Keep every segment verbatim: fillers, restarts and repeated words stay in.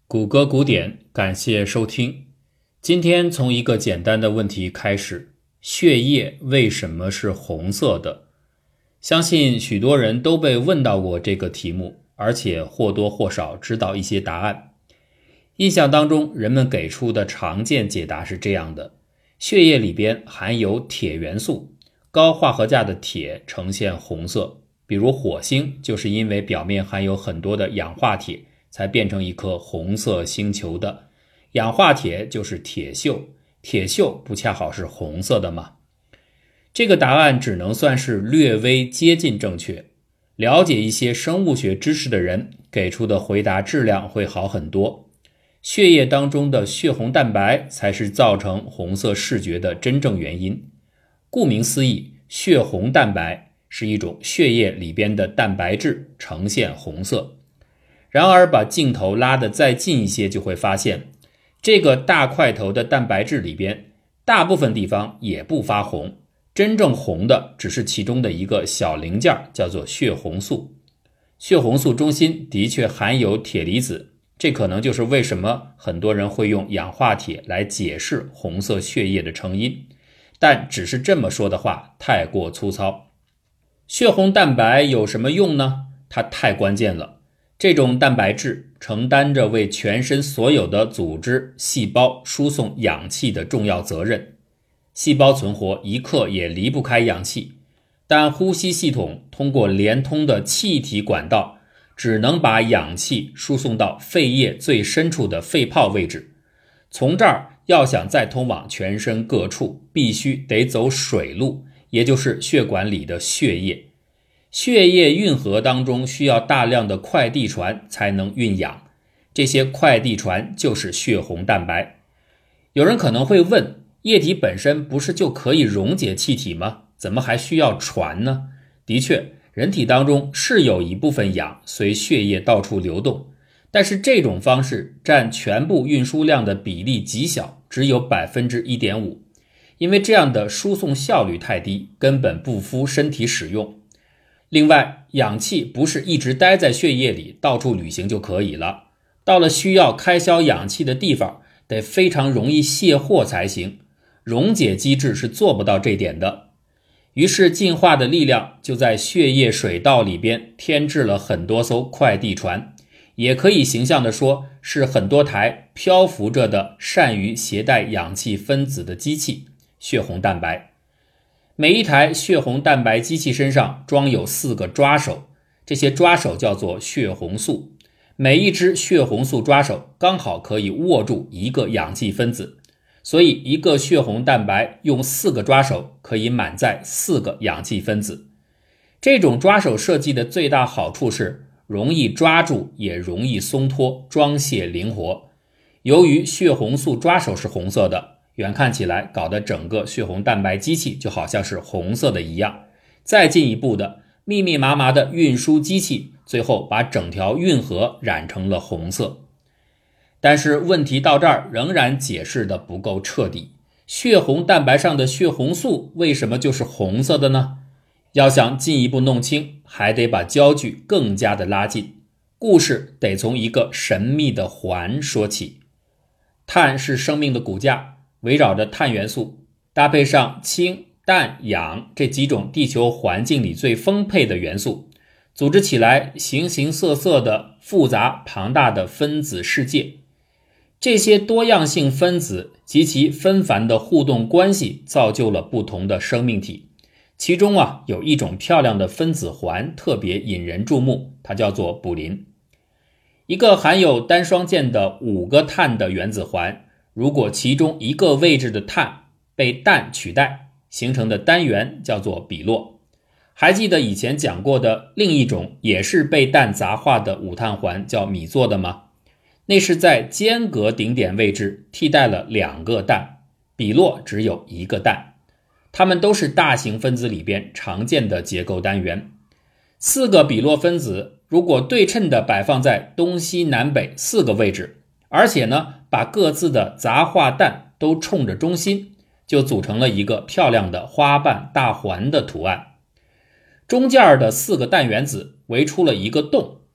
谷歌古典，感谢收听。今天从一个简单的问题开始：血液为什么是红色的？相信许多人都被问到过这个题目，而且或多或少知道一些答案。印象当中，人们给出的常见解答是这样的：血液里边含有铁元素，高化合价的铁呈现红色，比如火星就是因为表面含有很多的氧化铁才变成一颗红色星球的。氧化铁就是铁锈，铁锈不恰好是红色的吗？这个答案只能算是略微接近正确。了解一些生物学知识的人给出的回答质量会好很多。血液当中的血红蛋白才是造成红色视觉的真正原因。顾名思义，血红蛋白是一种血液里边的蛋白质呈现红色。然而把镜头拉得再近一些，就会发现这个大块头的蛋白质里边大部分地方也不发红，真正红的只是其中的一个小零件，叫做血红素。血红素中心的确含有铁离子，这可能就是为什么很多人会用氧化铁来解释红色血液的成因，但只是这么说的话太过粗糙。血红蛋白有什么用呢？它太关键了。这种蛋白质承担着为全身所有的组织、细胞输送氧气的重要责任。细胞存活一刻也离不开氧气，但呼吸系统通过连通的气体管道只能把氧气输送到肺叶最深处的肺泡位置，从这儿要想再通往全身各处，必须得走水路，也就是血管里的血液。血液运河当中需要大量的快递船才能运氧，这些快递船就是血红蛋白。有人可能会问，液体本身不是就可以溶解气体吗？怎么还需要船呢？的确，人体当中是有一部分氧随血液到处流动，但是这种方式占全部运输量的比例极小，只有 百分之一点五， 因为这样的输送效率太低，根本不敷身体使用。另外，氧气不是一直待在血液里到处旅行就可以了，到了需要开销氧气的地方，得非常容易卸货才行，溶解机制是做不到这点的。于是进化的力量就在血液水道里边添置了很多艘快递船，也可以形象地说是很多台漂浮着的善于携带氧气分子的机器，血红蛋白。每一台血红蛋白机器身上装有四个抓手，这些抓手叫做血红素。每一只血红素抓手刚好可以握住一个氧气分子，所以一个血红蛋白用四个抓手可以满载四个氧气分子。这种抓手设计的最大好处是容易抓住也容易松脱，装卸灵活。由于血红素抓手是红色的，远看起来搞得整个血红蛋白机器就好像是红色的一样。再进一步的，密密麻麻的运输机器最后把整条运河染成了红色。但是问题到这儿仍然解释的不够彻底，血红蛋白上的血红素为什么就是红色的呢？要想进一步弄清，还得把焦距更加的拉近，故事得从一个神秘的环说起。碳是生命的骨架，围绕着碳元素，搭配上氢、氮、氧这几种地球环境里最丰沛的元素，组织起来形形色色的复杂庞大的分子世界。这些多样性分子及其纷繁的互动关系造就了不同的生命体。其中啊，有一种漂亮的分子环特别引人注目，它叫做卟啉。一个含有单双键的五个碳的原子环，如果其中一个位置的碳被氮取代，形成的单元叫做比洛。还记得以前讲过的另一种也是被氮杂化的五碳环叫米唑的吗？那是在间隔顶点位置替代了两个氮，比洛只有一个氮。它们都是大型分子里边常见的结构单元。四个比洛分子如果对称地摆放在东西南北四个位置，而且呢把各自的杂化氮都冲着中心，就组成了一个漂亮的花瓣大环的图案。中间的四个氮原子围出了一个洞，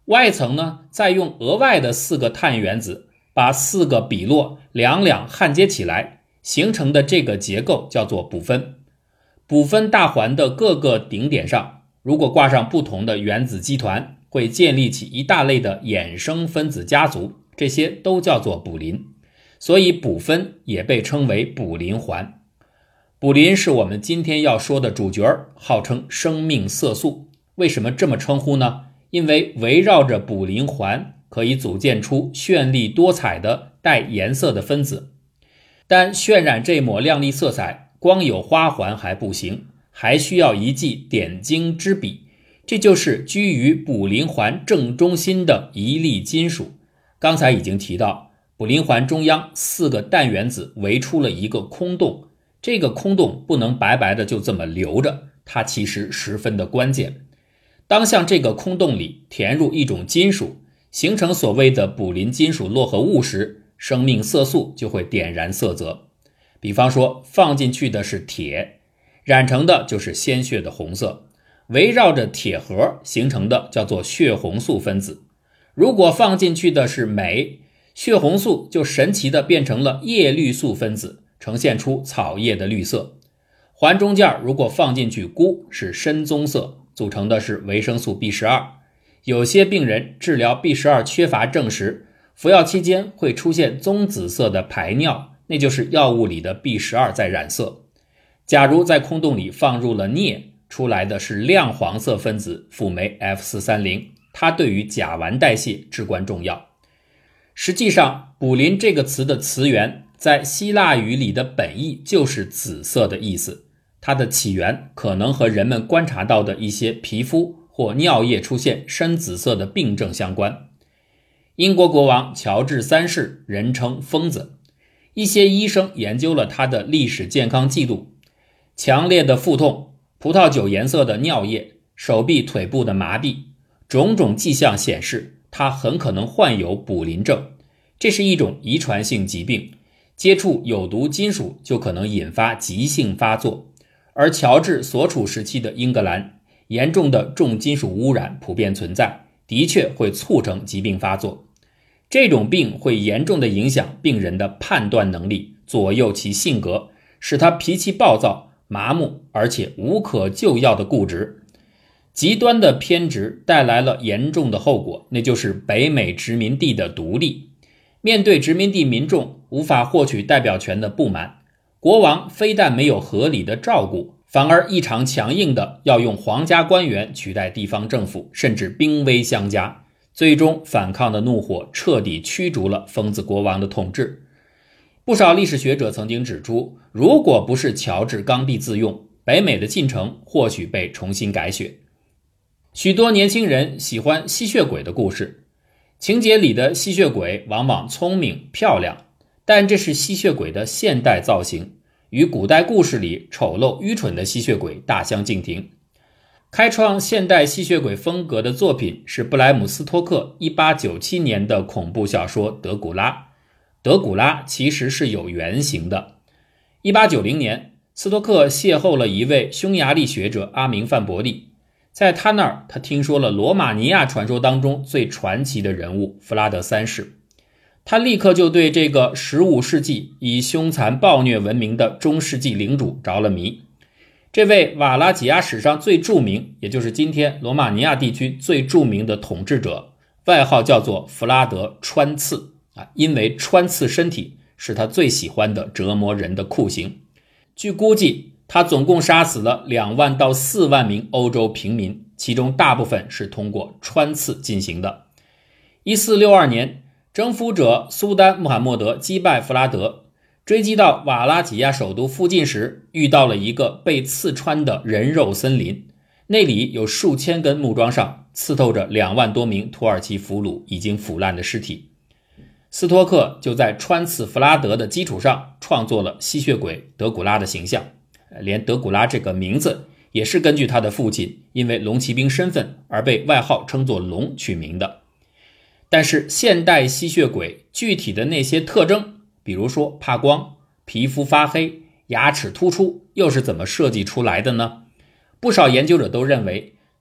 外层呢再用额外的四个碳原子把四个比洛两两焊接起来，形成的这个结构叫做补分。补分大环的各个顶点上，如果挂上不同的原子基团，会建立起一大类的衍生分子家族，这些都叫做补林。所以补分也被称为补林环。补林是我们今天要说的主角，号称生命色素。为什么这么称呼呢？因为围绕着补林环可以组建出绚丽多彩的带颜色的分子。但渲染这抹亮丽色彩，光有花环还不行，还需要一记点睛之笔，这就是居于补林环正中心的一粒金属。刚才已经提到，补林环中央四个氮原子围出了一个空洞，这个空洞不能白白的就这么留着，它其实十分的关键。当向这个空洞里填入一种金属，形成所谓的补林金属络合物时，生命色素就会点燃色泽。比方说放进去的是铁，染成的就是鲜血的红色，围绕着铁核形成的叫做血红素分子。如果放进去的是镁，血红素就神奇的变成了叶绿素分子，呈现出草叶的绿色。环中间如果放进去钴，是深棕色，组成的是维生素 B 十二。 有些病人治疗 B 十二 缺乏症时，服药期间会出现棕紫色的排尿，那就是药物里的 B 十二 在染色。假如在空洞里放入了镍，出来的是亮黄色分子辅酶 F 四三零， 它对于甲烷代谢至关重要。实际上补林这个词的词源在希腊语里的本意就是紫色的意思，它的起源可能和人们观察到的一些皮肤或尿液出现深紫色的病症相关。英国国王乔治三世人称疯子，一些医生研究了他的历史健康记录，强烈的腹痛、葡萄酒颜色的尿液、手臂腿部的麻痹，种种迹象显示他很可能患有补林症。这是一种遗传性疾病，接触有毒金属就可能引发急性发作。而乔治所处时期的英格兰，严重的重金属污染普遍存在，的确会促成疾病发作。这种病会严重地影响病人的判断能力，左右其性格，使他脾气暴躁、麻木，而且无可救药的固执。极端的偏执带来了严重的后果，那就是北美殖民地的独立。面对殖民地民众无法获取代表权的不满，国王非但没有合理的照顾，反而异常强硬的要用皇家官员取代地方政府，甚至兵威相加。最终反抗的怒火彻底驱逐了疯子国王的统治。不少历史学者曾经指出，如果不是乔治刚愎自用，北美的进程或许被重新改写。许多年轻人喜欢吸血鬼的故事，情节里的吸血鬼往往聪明漂亮，但这是吸血鬼的现代造型，与古代故事里丑陋愚蠢的吸血鬼大相径庭。开创现代吸血鬼风格的作品是布莱姆斯托克一八九七年的恐怖小说《德古拉》。德古拉其实是有原型的。一八九零年，斯托克邂逅了一位匈牙利学者阿明范伯利，在他那儿他听说了罗马尼亚传说当中最传奇的人物弗拉德三世。他立刻就对这个十五世纪以凶残暴虐闻名的中世纪领主着了迷。这位瓦拉几亚史上最著名，也就是今天罗马尼亚地区最著名的统治者，外号叫做弗拉德穿刺啊，因为穿刺身体是他最喜欢的折磨人的酷刑。据估计，他总共杀死了两万到四万名欧洲平民，其中大部分是通过穿刺进行的。一四六二年，征服者苏丹穆罕默德击败弗拉德，追击到瓦拉几亚首都附近时，遇到了一个被刺穿的人肉森林，那里有数千根木桩上刺透着两万多名土耳其俘虏已经腐烂的尸体。斯托克就在穿刺弗拉德的基础上创作了吸血鬼德古拉的形象，连德古拉这个名字也是根据他的父亲因为龙骑兵身份而被外号称作龙取名的。但是现代吸血鬼具体的那些特征，比如说怕光、皮肤发黑、牙齿突出，又是怎么设计出来的呢？不少研究者都认为，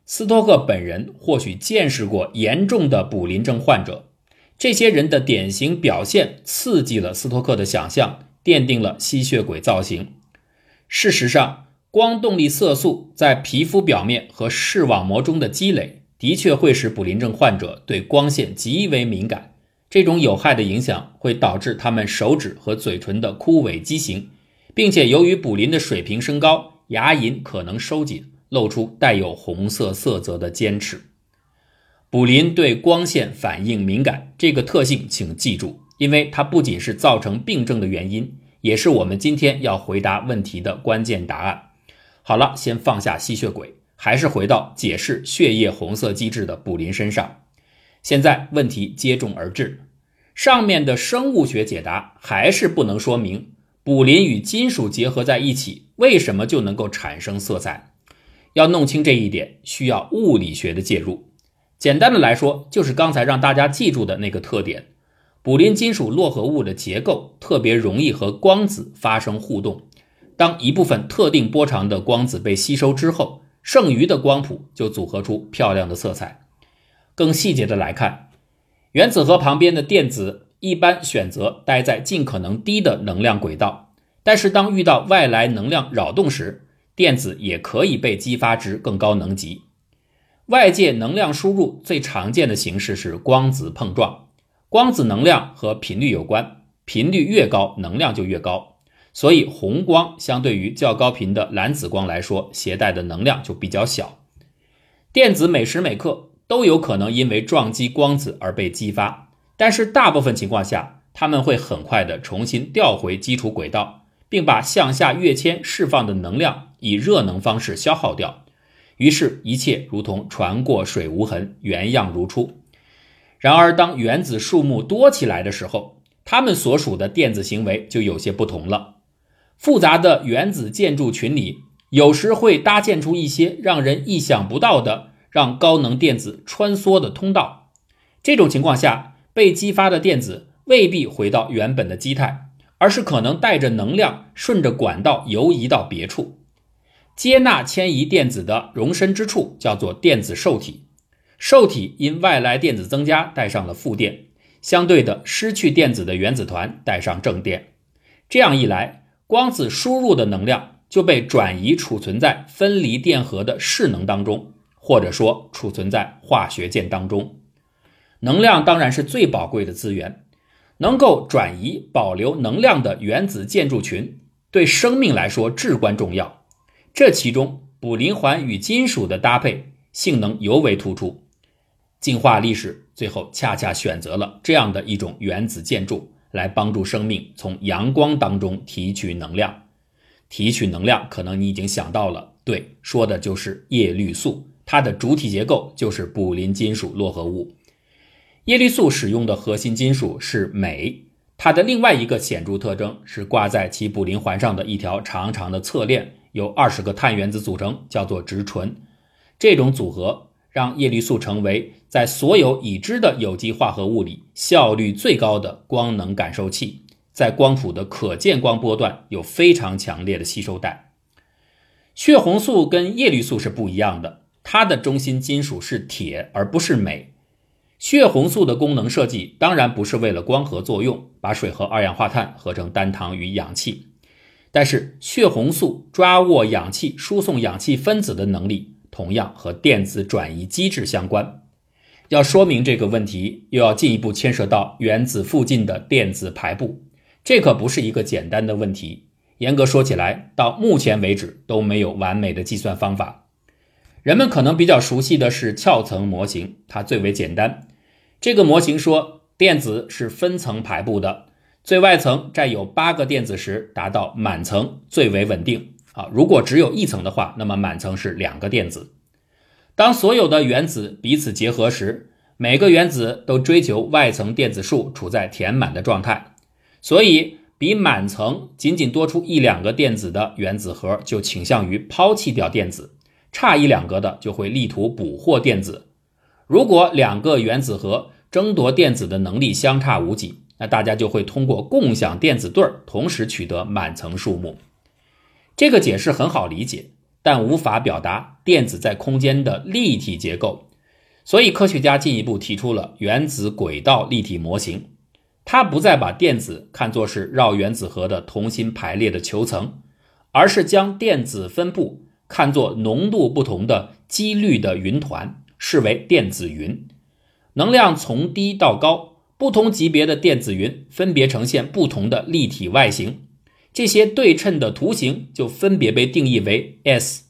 斯托克本人或许见识过严重的卟啉症患者，这些人的典型表现刺激了斯托克的想象，奠定了吸血鬼造型。事实上，光动力色素在皮肤表面和视网膜中的积累，的确会使卟啉症患者对光线极为敏感。这种有害的影响会导致他们手指和嘴唇的枯萎畸形，并且由于卟啉的水平升高，牙龈可能收紧，露出带有红色色泽的尖齿。卟啉对光线反应敏感，这个特性请记住，因为它不仅是造成病症的原因，也是我们今天要回答问题的关键答案。好了，先放下吸血鬼，还是回到解释血液红色机制的卟啉身上。现在问题接踵而至，上面的生物学解答还是不能说明卟啉与金属结合在一起为什么就能够产生色彩。要弄清这一点，需要物理学的介入。简单的来说，就是刚才让大家记住的那个特点，卟啉金属络合物的结构特别容易和光子发生互动。当一部分特定波长的光子被吸收之后，剩余的光谱就组合出漂亮的色彩。更细节的来看，原子核旁边的电子一般选择待在尽可能低的能量轨道，但是当遇到外来能量扰动时，电子也可以被激发至更高能级。外界能量输入最常见的形式是光子碰撞，光子能量和频率有关，频率越高，能量就越高。所以红光相对于较高频的蓝紫光来说，携带的能量就比较小。电子每时每刻都有可能因为撞击光子而被激发，但是大部分情况下，它们会很快的重新调回基础轨道，并把向下跃迁释放的能量以热能方式消耗掉。于是一切如同船过水无痕，原样如初。然而当原子数目多起来的时候，它们所属的电子行为就有些不同了。复杂的原子建筑群里，有时会搭建出一些让人意想不到的让高能电子穿梭的通道。这种情况下，被激发的电子未必回到原本的基态，而是可能带着能量顺着管道游移到别处。接纳迁移电子的容身之处叫做电子受体，受体因外来电子增加带上了负电，相对的失去电子的原子团带上正电。这样一来，光子输入的能量就被转移储存在分离电荷的势能当中，或者说储存在化学键当中。能量当然是最宝贵的资源，能够转移保留能量的原子建筑群对生命来说至关重要。这其中卟啉环与金属的搭配性能尤为突出，进化历史最后恰恰选择了这样的一种原子建筑来帮助生命从阳光当中提取能量。提取能量可能你已经想到了，对，说的就是叶绿素，它的主体结构就是卟啉金属络合物。叶绿素使用的核心金属是镁，它的另外一个显著特征是挂在其卟啉环上的一条长长的侧链，由二十个碳原子组成，叫做直醇。这种组合让叶绿素成为在所有已知的有机化合物里效率最高的光能感受器，在光谱的可见光波段有非常强烈的吸收带。血红素跟叶绿素是不一样的，它的中心金属是铁而不是镁。血红素的功能设计当然不是为了光合作用，把水和二氧化碳合成单糖与氧气，但是血红素抓握氧气、输送氧气分子的能力同样和电子转移机制相关。要说明这个问题，又要进一步牵涉到原子附近的电子排布，这可不是一个简单的问题。严格说起来，到目前为止都没有完美的计算方法。人们可能比较熟悉的是壳层模型，它最为简单。这个模型说电子是分层排布的，最外层占有八个电子时达到满层最为稳定啊。如果只有一层的话，那么满层是两个电子。当所有的原子彼此结合时，每个原子都追求外层电子数处在填满的状态，所以比满层仅仅多出一两个电子的原子核就倾向于抛弃掉电子，差一两个的就会力图捕获电子。如果两个原子核争夺电子的能力相差无几，那大家就会通过共享电子对同时取得满层数目。这个解释很好理解， 但无法表达电子在空间的立体结构，所以科学家进一步提出了原子轨道立体模型。它不再把电子看作是绕原子核的同心排列的球层，而是将电子分布看作浓度不同的几率的云团，视为电子云。能量从低到高，不同级别的电子云分别呈现不同的立体外形，这些对称的图形就分别被定义为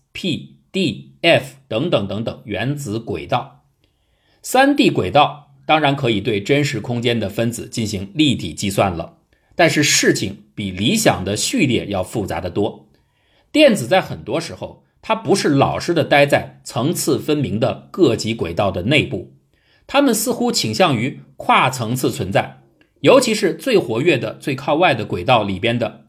S、P、D、F 等等等等原子轨道。三 D 轨道当然可以对真实空间的分子进行立体计算了，但是事情比理想的序列要复杂得多。电子在很多时候，它不是老实的待在层次分明的各级轨道的内部，它们似乎倾向于跨层次存在，尤其是最活跃的最靠外的轨道里边的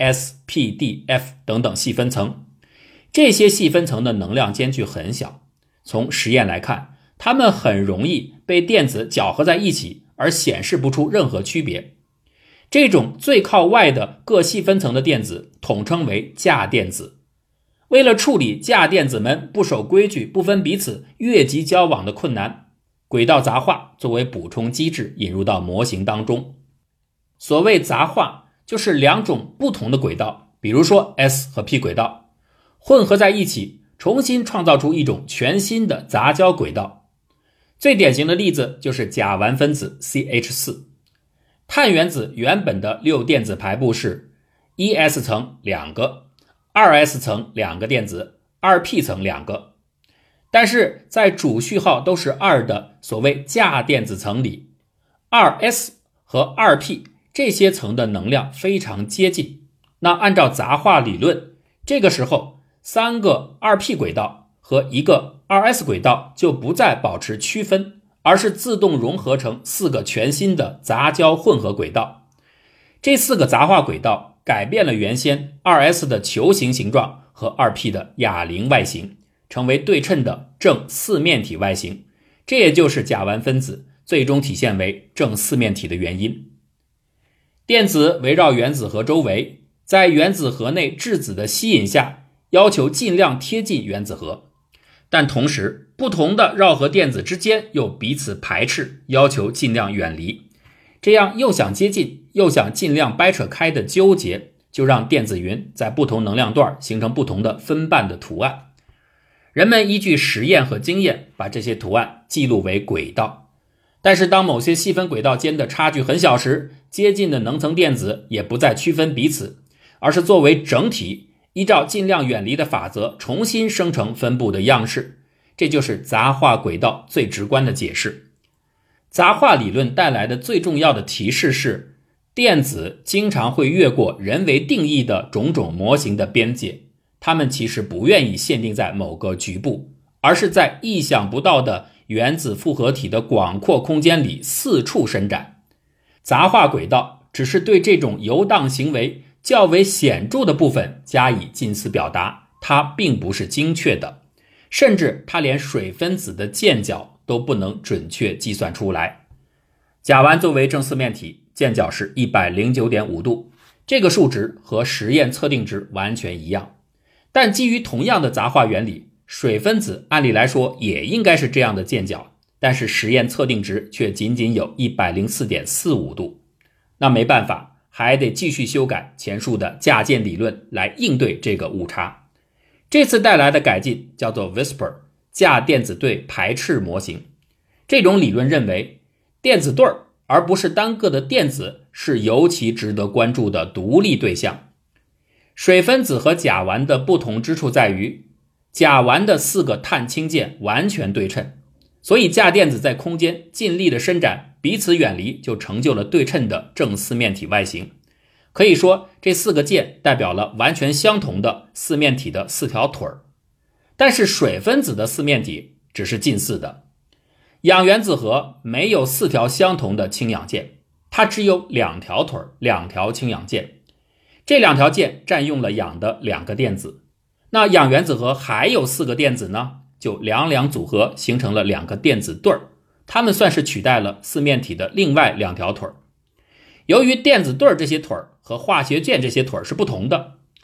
S、P、D、F 等等细分层。这些细分层的能量间距很小，从实验来看，它们很容易被电子搅和在一起，而显示不出任何区别。这种最靠外的各细分层的电子统称为价电子。为了处理价电子们不守规矩、不分彼此、越级交往的困难，轨道杂化作为补充机制引入到模型当中。所谓杂化，就是两种不同的轨道，比如说 S 和 P 轨道，混合在一起，重新创造出一种全新的杂交轨道。最典型的例子就是甲烷分子 C H 四。碳原子原本的六电子排布是 一 S 层两个，二 S 层两个电子，二 P 层两个。但是在主序号都是二的所谓价电子层里， 二 S 和 二 P 这些层的能量非常接近。那按照杂化理论，这个时候三个 二 P 轨道和一个 二 S 轨道就不再保持区分，而是自动融合成四个全新的杂交混合轨道。这四个杂化轨道改变了原先 二 S 的球形形状和 二 P 的哑铃外形，成为对称的正四面体外形，这也就是甲烷分子最终体现为正四面体的原因。电子围绕原子核周围，在原子核内质子的吸引下，要求尽量贴近原子核，但同时不同的绕核电子之间又彼此排斥，要求尽量远离。这样又想接近又想尽量掰扯开的纠结，就让电子云在不同能量段形成不同的分瓣的图案。人们依据实验和经验把这些图案记录为轨道，但是当某些细分轨道间的差距很小时，接近的能层电子也不再区分彼此，而是作为整体，依照尽量远离的法则重新生成分布的样式。这就是杂化轨道最直观的解释。杂化理论带来的最重要的提示是，电子经常会越过人为定义的种种模型的边界，它们其实不愿意限定在某个局部，而是在意想不到的原子复合体的广阔空间里四处伸展。杂化轨道只是对这种游荡行为较为显著的部分加以近似表达，它并不是精确的，甚至它连水分子的渐角都不能准确计算出来。甲烷作为正四面体，渐角是 一百零九点五 度，这个数值和实验测定值完全一样。但基于同样的杂化原理，水分子按理来说也应该是这样的渐角，但是实验测定值却仅仅有 一百零四点四五 度。那没办法，还得继续修改前述的价键理论来应对这个误差。这次带来的改进叫做 Whisper 价电子对排斥模型。这种理论认为，电子对儿而不是单个的电子是尤其值得关注的独立对象。水分子和甲烷的不同之处在于，甲烷的四个碳氢键完全对称，所以价电子在空间尽力的伸展，彼此远离，就成就了对称的正四面体外形。可以说，这四个键代表了完全相同的四面体的四条腿儿。但是水分子的四面体只是近似的。氧原子核没有四条相同的氢氧键，它只有两条腿儿，两条氢氧键。这两条键占用了氧的两个电子。那氧原子核还有四个电子呢，就两两组合形成了两个电子对儿，它们算是取代了四面体的另外两条腿儿。由于电子对儿这些腿儿和化学键这些腿儿是不同的，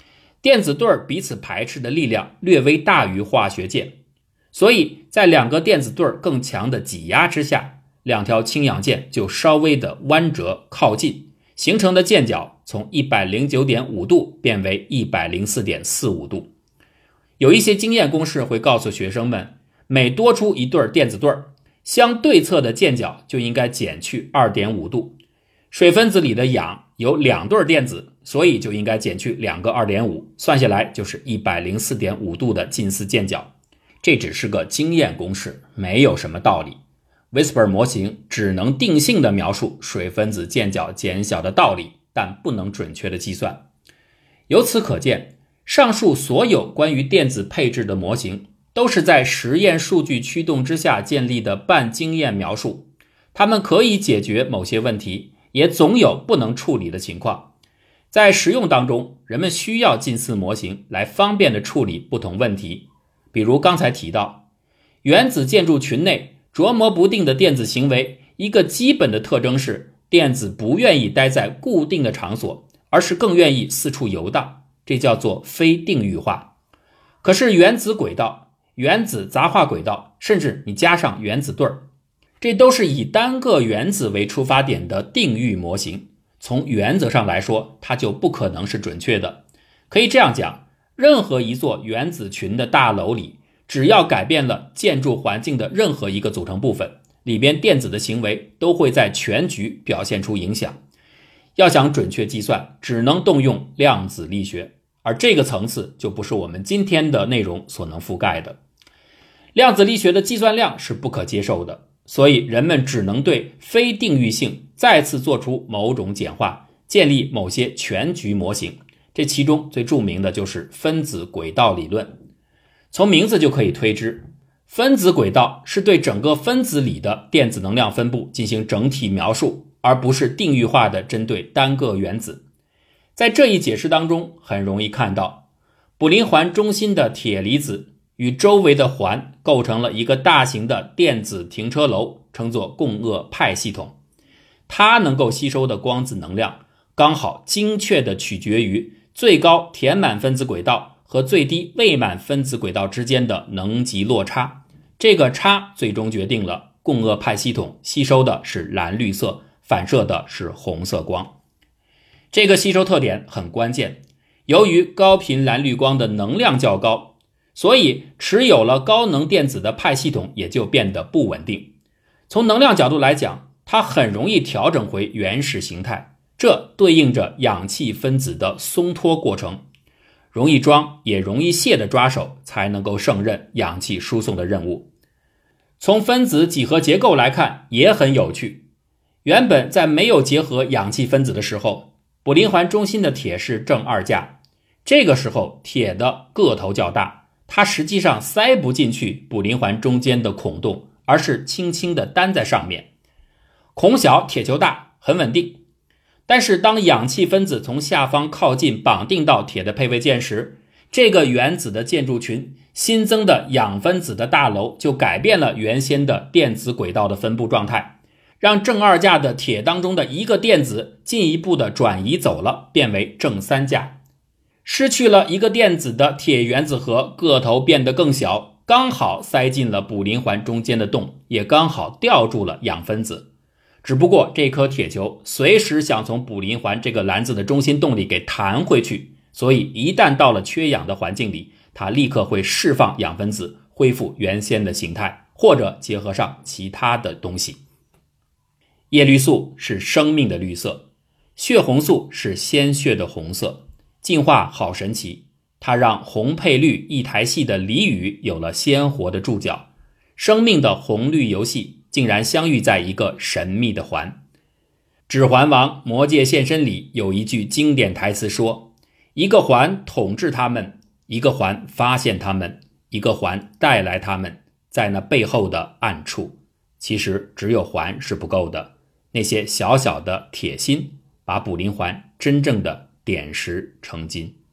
电子对儿彼此排斥的力量略微大于化学键，所以在两个电子对儿更强的挤压之下，两条氢氧键就稍微的弯折靠近，形成的键角从 一百零九点五 度变为 一百零四点四五 度。有一些经验公式会告诉学生们，每多出一对电子对儿，相对侧的键角就应该减去 二点五 度。水分子里的氧有两对电子，所以就应该减去两个 二点五， 算下来就是 一百零四点五 度的近似键角。这只是个经验公式，没有什么道理。Whisper 模型只能定性地描述水分子键角减小的道理，但不能准确的计算。由此可见，上述所有关于电子配置的模型都是在实验数据驱动之下建立的半经验描述，它们可以解决某些问题，也总有不能处理的情况。在实用当中，人们需要近似模型来方便地处理不同问题。比如刚才提到，原子建筑群内琢磨不定的电子行为，一个基本的特征是电子不愿意待在固定的场所，而是更愿意四处游荡，这叫做非定域化。可是原子轨道、原子杂化轨道，甚至你加上原子对儿，这都是以单个原子为出发点的定域模型，从原则上来说，它就不可能是准确的。可以这样讲，任何一座原子群的大楼里，只要改变了建筑环境的任何一个组成部分，里边电子的行为都会在全局表现出影响。要想准确计算，只能动用量子力学，而这个层次就不是我们今天的内容所能覆盖的。量子力学的计算量是不可接受的，所以人们只能对非定域性再次做出某种简化，建立某些全局模型。这其中最著名的就是分子轨道理论。从名字就可以推知，分子轨道是对整个分子里的电子能量分布进行整体描述，而不是定域化的针对单个原子。在这一解释当中，很容易看到布林环中心的铁离子与周围的环构成了一个大型的电子停车楼，称作共轭派系统。它能够吸收的光子能量刚好精确地取决于最高填满分子轨道和最低未满分子轨道之间的能级落差，这个差最终决定了共轭派系统吸收的是蓝绿色，反射的是红色光。这个吸收特点很关键，由于高频蓝绿光的能量较高，所以持有了高能电子的派系统也就变得不稳定。从能量角度来讲，它很容易调整回原始形态，这对应着氧气分子的松脱过程。容易装也容易卸的抓手才能够胜任氧气输送的任务。从分子几何结构来看也很有趣，原本在没有结合氧气分子的时候，布林环中心的铁是正二价，这个时候铁的个头较大，它实际上塞不进去布林环中间的孔洞，而是轻轻地担在上面。孔小铁球大，很稳定。但是当氧气分子从下方靠近绑定到铁的配位键时，这个原子的建筑群新增的氧分子的大楼就改变了原先的电子轨道的分布状态，让正二价的铁当中的一个电子进一步的转移走了，变为正三价。失去了一个电子的铁原子核个头变得更小，刚好塞进了布林环中间的洞，也刚好吊住了氧分子。只不过这颗铁球随时想从布林环这个篮子的中心洞里给弹回去，所以一旦到了缺氧的环境里，它立刻会释放氧分子，恢复原先的形态，或者结合上其他的东西。叶绿素是生命的绿色，血红素是鲜血的红色。进化好神奇，它让红配绿一台戏的俚语有了鲜活的注脚。生命的红绿游戏竟然相遇在一个神秘的环。指环王魔戒现身里有一句经典台词说，一个环统治他们，一个环发现他们，一个环带来他们，在那背后的暗处。其实只有环是不够的，那些小小的铁心把布林环真正的点石成金。